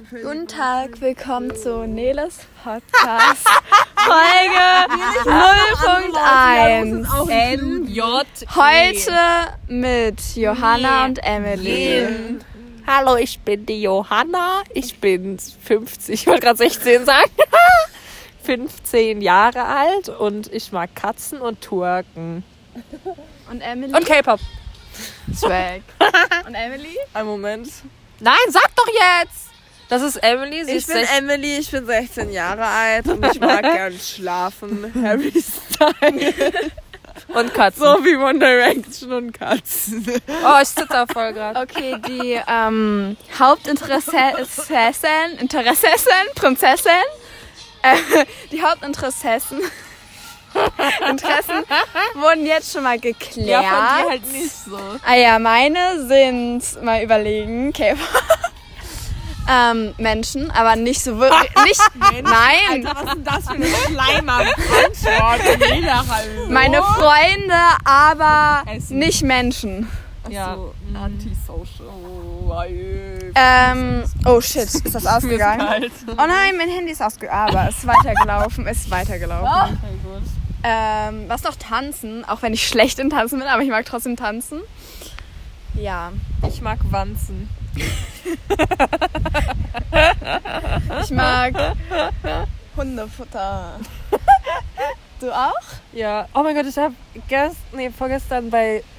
Guten Tag, willkommen zu Neles Podcast, Folge 0.1. NJ. Heute mit Johanna und Emily. Hallo, ich bin die Johanna. Ich bin 50, ich wollte gerade 16 sagen. 15 Jahre alt und ich mag Katzen und Türken. Und Emily? Und K-Pop. Swag. Und Emily? Ein Moment. Nein, sag doch jetzt! Das ist Emily. Ich bin Emily, ich bin 16 Jahre alt und ich mag gern schlafen. Harry Styles. Und Katzen. So wie One Direction und Katzen. Oh, ich sitze voll gerade. Okay, die Hauptinteressessen, die Hauptinteressen wurden jetzt schon mal geklärt. Ja, von dir halt nicht so. Ah ja, meine sind, mal überlegen, K-Pop. Menschen, aber nicht so wirklich. Nein! Alter, was ist denn das für eine Schleimer? Antwort. Meine Freunde, aber nicht Menschen. Ja. Antisocial. Oh shit, ist das ausgegangen? Oh nein, mein Handy ist ausgegangen. Aber ist weitergelaufen. Okay, gut. Was noch tanzen, auch wenn ich schlecht in Tanzen bin, aber ich mag trotzdem tanzen. Ja. Ich mag Wanzen. Ich mag Hundefutter. Du auch? Ja. Oh mein Gott, ich habe vorgestern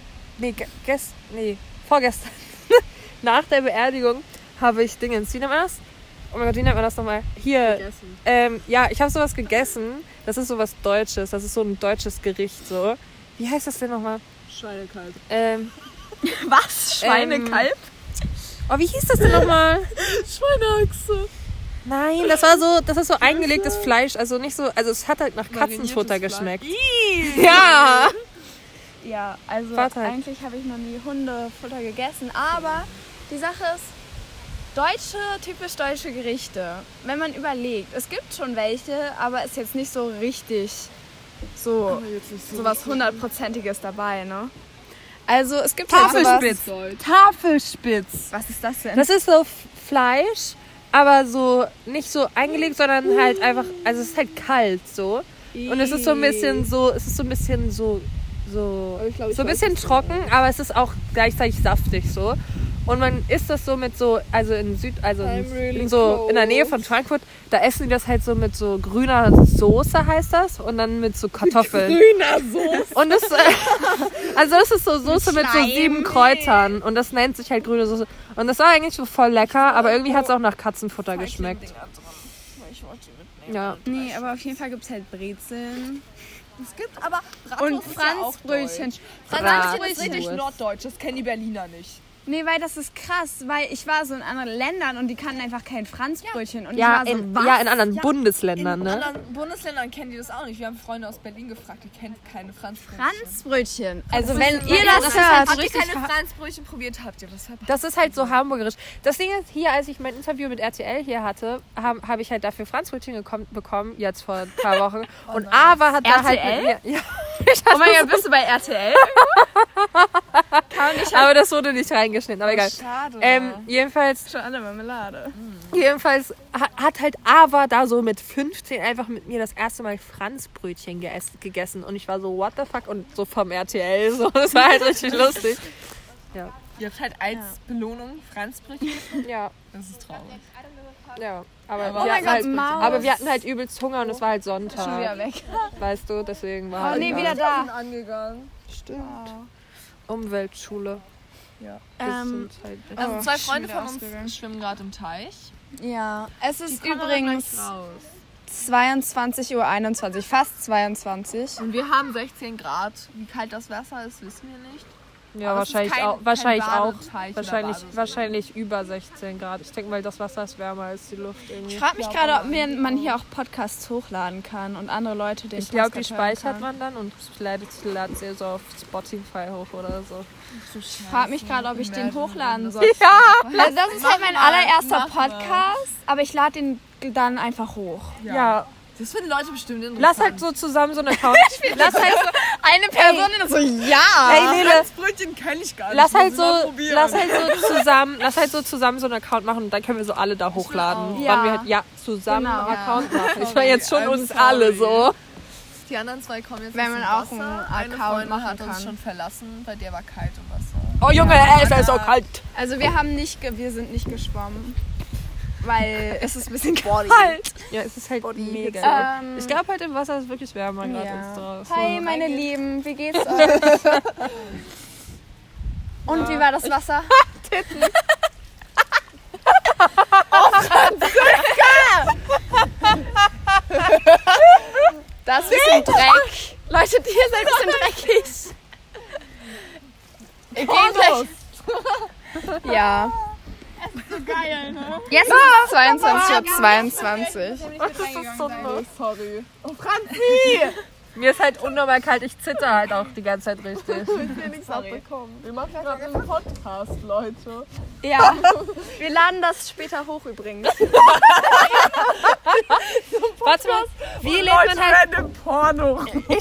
nach der Beerdigung habe ich Dingens. Wie nennt man das? Oh mein Gott, wie nennt man das nochmal? Hier. Ja, ich habe sowas gegessen. Das ist sowas Deutsches. Das ist so ein deutsches Gericht so. Wie heißt das denn nochmal? Schweinekalb. Was? Schweinekalb? Oh, wie hieß das denn nochmal? Schweineachse. Nein, das ist so eingelegtes Fleisch. Also nicht so, also es hat halt nach Katzenfutter geschmeckt. Ja. Ja, also eigentlich habe ich noch nie Hundefutter gegessen, aber die Sache ist, typisch deutsche Gerichte, wenn man überlegt, es gibt schon welche, aber ist jetzt nicht so richtig so was 100%iges dabei, ne? Also es gibt Tafelspitz. Tafelspitz. Was ist das denn? Das ist so Fleisch, aber so nicht so eingelegt, sondern halt einfach, also es ist halt kalt so. Und es ist so ein bisschen so ein bisschen trocken, aber es ist auch gleichzeitig saftig so. Und man isst das so mit so, also in der Nähe von Frankfurt, da essen die das halt so mit so grüner Soße, heißt das, und dann mit so Kartoffeln. Grüner Soße. Und das, also das ist so Soße mit so 7 Kräutern und das nennt sich halt grüne Soße. Und das war eigentlich so voll lecker, aber irgendwie hat es auch nach Katzenfutter geschmeckt. Ja. Nee, aber auf jeden Fall gibt es halt Brezeln. Es gibt aber Und Franzbrötchen. Franzbrötchen ist richtig norddeutsch, das kennen die Berliner nicht. Nee, weil das ist krass, weil ich war so in anderen Ländern und die kannten einfach kein Franzbrötchen. Und Ja, ich war so, in was? anderen Bundesländern, ne? In anderen Bundesländern kennen die das auch nicht. Wir haben Freunde aus Berlin gefragt, die kennen keine Franzbrötchen. Franzbrötchen. Also wenn ihr das hört. Habt ihr keine Franzbrötchen probiert? Habt ihr das? Das ist halt so hamburgerisch. Das Ding ist, hier, als ich mein Interview mit RTL hier hatte, habe ich halt dafür Franzbrötchen bekommen, jetzt vor ein paar Wochen. Und Ava hat da halt mit mir... Ja, Oh mein Gott, bist du bei RTL? aber das wurde nicht reingeschnitten, aber egal. Schade. Jedenfalls Schon alle Marmelade. hat halt Ava da so mit 15 einfach mit mir das erste Mal Franzbrötchen gegessen. Und ich war so, what the fuck? Und so vom RTL, so. Das war halt richtig lustig. Ja. Ihr habt halt als Belohnung Franzbrötchen. Ja. Das ist traurig. Ja, aber, Oh mein Gott, Maus. aber wir hatten halt übelst Hunger und es war halt Schon wieder Sonntag. weg. Weißt du, deswegen war Oh halt nee, da. wieder da. Angegangen. Stimmt. Umweltschule. Ja. Halt Also 2 Freunde wieder von ausgegangen. uns schwimmen gerade im Teich. Ja, es ist Die kommen aber übrigens gleich raus. 22:21 Uhr, fast 22. Und wir haben 16 Grad. Wie kalt das Wasser ist, wissen wir nicht. Ja, Aber es ist wahrscheinlich kein auch. Badeteich oder Wahrscheinlich, Badesee. wahrscheinlich über 16 Grad. Ich denke mal, das Wasser ist wärmer als die Luft irgendwie. Ich frage mich gerade, ob man hier auch Podcasts hochladen kann und andere Leute den Ich glaube, die Podcast hören speichert kann. man dann und ladet sie so auf Spotify hoch oder so. Ich frage mich gerade, ob ich den hochladen soll. Ja! Also das ist halt mein allererster mach mal. Podcast, aber ich lade den dann einfach hoch. Ja. Das finden Leute bestimmt interessant. Lass halt so zusammen so eine Couch. Lass halt Eine Person so, ja. Ey, Nele, Brötchen kenne ich gar nicht. lass halt so zusammen so einen Account machen und dann können wir so alle da hochladen. Ja. Wann wir zusammen einen Account machen. Ich meine jetzt schon uns alle so. Die anderen zwei kommen jetzt Wenn aus man dem auch Wasser. einen Eine Account Freundin machen hat uns kann. schon verlassen, bei der war kalt im Wasser. Oh Junge, es ist so kalt. Also wir sind nicht geschwommen, weil es ist ein bisschen kalt. Ja, es ist halt mega. Ich glaube halt im Wasser ist wirklich wärmer gerade als draußen. Hi meine Lieben, wie geht's euch? Und wie war das Wasser? Titten. Das ist ein bisschen Dreck. Leute, ihr seid ein bisschen dreckig. Ihr geht gleich. Ja. Es ist so geil, ne? Jetzt ist es 22:22 Uhr. Das ist so Sorry. Oh, Franzi! Mir ist halt unnormal kalt, ich zitter halt auch die ganze Zeit richtig. Ich will nichts abbekommen. Wir machen gerade einen Podcast, Leute. Ja, wir laden das später hoch übrigens. Warte mal, wie lädt man halt... Porno.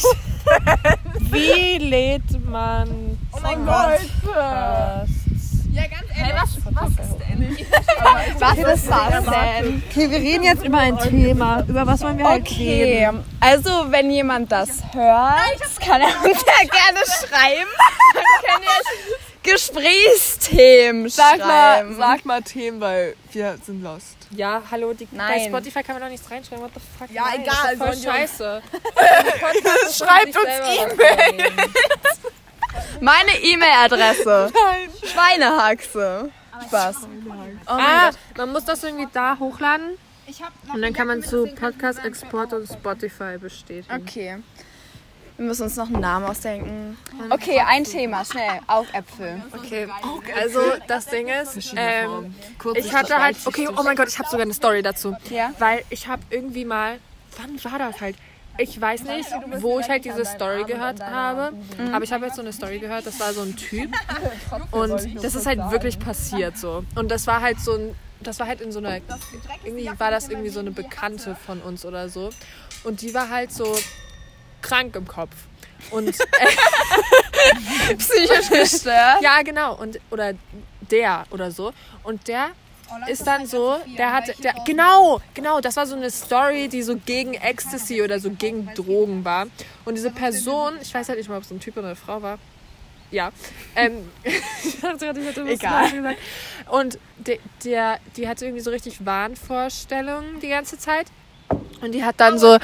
Wie lädt man... Oh mein Gott. Ja, ganz ehrlich. Was ist denn? Was ist das denn? Okay, wir reden jetzt über ein Thema. Über was wollen wir halt reden? Okay, also wenn jemand das hört, kann er uns ja gerne schreiben. Dann können wir Gesprächsthemen schreiben. Sag mal Themen, weil wir sind lost. Ja, hallo, bei Nein. Spotify kann man doch nichts reinschreiben. What the fuck? Ja, Nein, egal, Das ist voll sollen die scheiße. Schreibt uns E-Mail. Meine E-Mail-Adresse. Schweinehaxe. Spaß. Oh mein Gott. Man muss das irgendwie da hochladen Ich hab noch und dann kann man mit zu 10 Podcast Export und Spotify bestätigen. Okay. Wir müssen uns noch einen Namen ausdenken. Okay, ein Thema, schnell. Augäpfel. Okay, also das Ding ist, ich hatte halt, okay, oh mein Gott, ich habe sogar eine Story dazu. Ja? Weil ich habe irgendwie mal, wann war das halt? Ich weiß nicht, wo ich halt diese Story gehört habe, aber ich habe jetzt so eine Story gehört, das war so ein Typ und das ist halt wirklich passiert so. Und das war halt in so einer, irgendwie war das irgendwie so eine Bekannte von uns oder so. Und die war halt so krank im Kopf. Und Psychisch gestört. ja, genau. Oder so. Und der ist dann so, genau, das war so eine Story, die so gegen Ecstasy oder so gegen Drogen war. Und diese Person, ich weiß halt nicht mal, ob es ein Typ oder eine Frau war. Ja. Ich dachte gerade, ich hätte was Egal. gesagt. Und die hatte irgendwie so richtig Wahnvorstellungen die ganze Zeit. Und die hat dann so,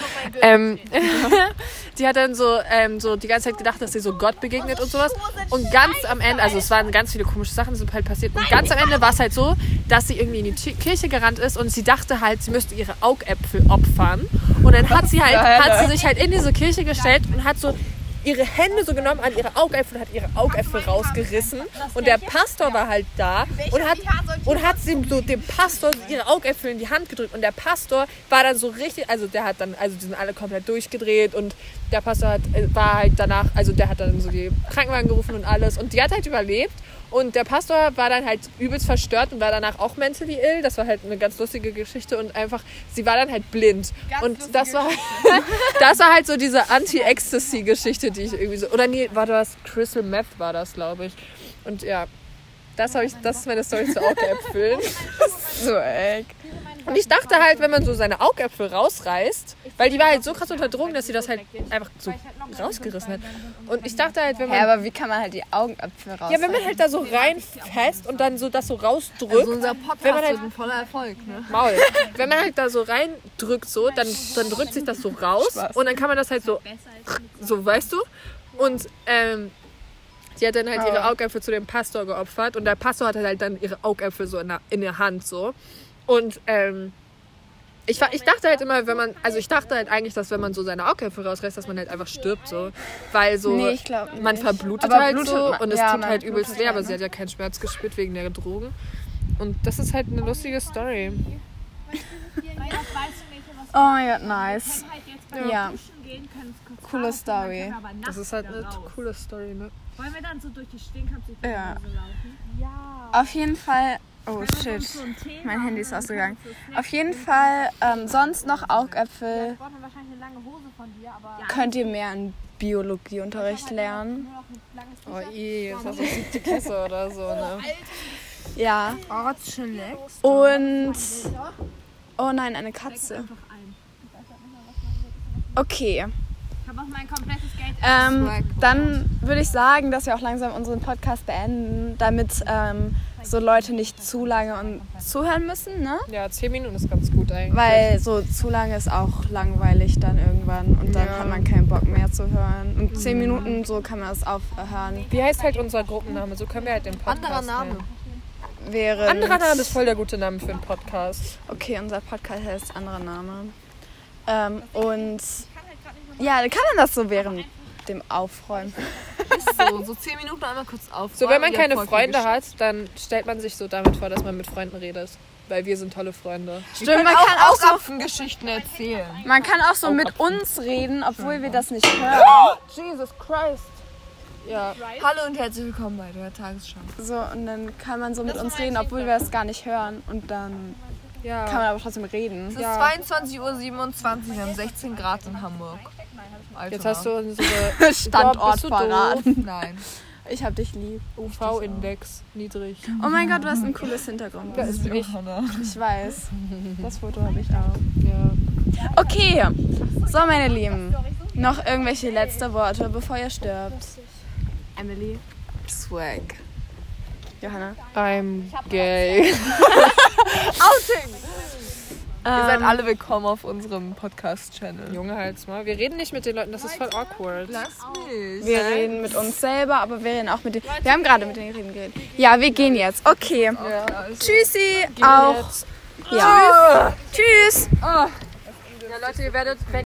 so die ganze Zeit gedacht, dass sie so Gott begegnet und sowas. Und ganz am Ende, also es waren ganz viele komische Sachen, die sind halt passiert. Und ganz am Ende war es halt so, dass sie irgendwie in die Kirche gerannt ist und sie dachte halt, sie müsste ihre Augäpfel opfern. Und dann hat sie sich halt in diese Kirche gestellt und hat so ihre Hände so genommen an ihre Augäpfel und hat ihre Augäpfel rausgerissen. Und der Pastor war halt da und hat dem Pastor ihre Augäpfel in die Hand gedrückt. Und der Pastor war dann so richtig, also die sind alle komplett durchgedreht und der Pastor war halt danach, also der hat dann so die Krankenwagen gerufen und alles. Und die hat halt überlebt. Und der Pastor war dann halt übelst verstört und war danach auch mentally ill. Das war halt eine ganz lustige Geschichte und einfach, sie war dann halt blind. Und das war halt so diese Anti-Ecstasy-Geschichte, die ich irgendwie so, oder nee, war das Crystal Meth war das, glaube ich. Und ja, das ist meine Story zu Augäpfeln. So eck. Und ich dachte halt, wenn man so seine Augäpfel rausreißt, weil die war halt so krass unter Drogen, dass sie das halt einfach so rausgerissen hat. Und ich dachte halt, wenn man... Ja, aber wie kann man halt die Augäpfel raus? Ja, wenn man halt da so reinfasst und dann so das so rausdrückt. Also unser Podcast wenn man halt, wird ein voller Erfolg, ne? Maul. Wenn man halt da so reindrückt so, dann drückt sich das so raus und dann kann man das halt so, weißt du? Und sie hat dann halt ihre Augäpfel zu dem Pastor geopfert und der Pastor hatte halt dann ihre Augäpfel so in der Hand so. Und ich dachte halt immer, ich dachte halt eigentlich, dass wenn man so seine Augäpfel rausreißt, dass man halt einfach stirbt so, weil so Nee, ich glaub nicht. man verblutet Aber halt blutet so man- und es ja, tut man halt übelst blutet weh, aber halt, sie hat ja keinen Schmerz gespürt wegen der Drogen. Und das ist halt eine lustige Story. Oh mein Gott, nice. Ja. Coole Story. Das ist halt eine coole Story, ne? Wollen wir dann so durch die Stinkkampf Ja. laufen? Ja. Auf jeden Fall. Oh shit. Mein Handy ist ausgegangen. Auf jeden Fall sonst noch Augäpfel Braucht man wahrscheinlich eine lange Hose von dir, aber könnt ihr mir ein Biologieunterricht lernen. Oh das ist so 7. Klasse oder so, ne? Ja. Und... Oh nein, eine Katze. Okay. Ich habe auch mein komplettes Geld. Dann würde ich sagen, dass wir auch langsam unseren Podcast beenden, damit so Leute nicht zu lange zuhören müssen, ne? Ja, 10 Minuten ist ganz gut eigentlich. Weil so zu lange ist auch langweilig dann irgendwann und dann hat man keinen Bock mehr zu hören. Und 10 Minuten, so kann man das aufhören. Wie heißt halt unser Gruppenname? So können wir halt den Podcast Anderer Name. Anderer Name ist voll der gute Name für einen Podcast. Okay, unser Podcast heißt anderer Name. Und ja, dann kann man das so während dem Aufräumen. Ist so 10 Minuten einmal kurz aufräumen. So, wenn man keine Freunde hat, dann stellt man sich so damit vor, dass man mit Freunden redet. Weil wir sind tolle Freunde. Stimmt, man kann auch so Geschichten erzählen. Man kann auch so mit uns reden, obwohl wir das nicht hören. Jesus Christ. Ja. Hallo und herzlich willkommen bei der Tagesschau. So, und dann kann man so mit uns reden, obwohl wir das gar nicht hören. Und dann kann man aber trotzdem reden. Es ist 22:27 Uhr, wir haben 16 Grad in Hamburg. Alter. Jetzt hast du unsere Standort verraten. Nein. Ich hab dich lieb. UV-Index niedrig. Oh mein Gott, du hast ein cooles Hintergrund. Das bin ich. Ich weiß. Das Foto habe ich auch. Ja. Okay, so meine Lieben. Noch irgendwelche letzte Worte, bevor ihr stirbt? Emily? Swag. Johanna? I'm gay. Outing! Ihr seid alle willkommen auf unserem Podcast-Channel. Junge, halt's mal. Wir reden nicht mit den Leuten, das ist voll awkward. Lass mich. Wir reden mit uns selber, aber wir reden auch mit denen. Wir haben gerade mit denen geredet. Ja, wir gehen jetzt. Okay. Ja. Tschüssi. Auch. Ja. Tschüss. Ja, Leute, ihr werdet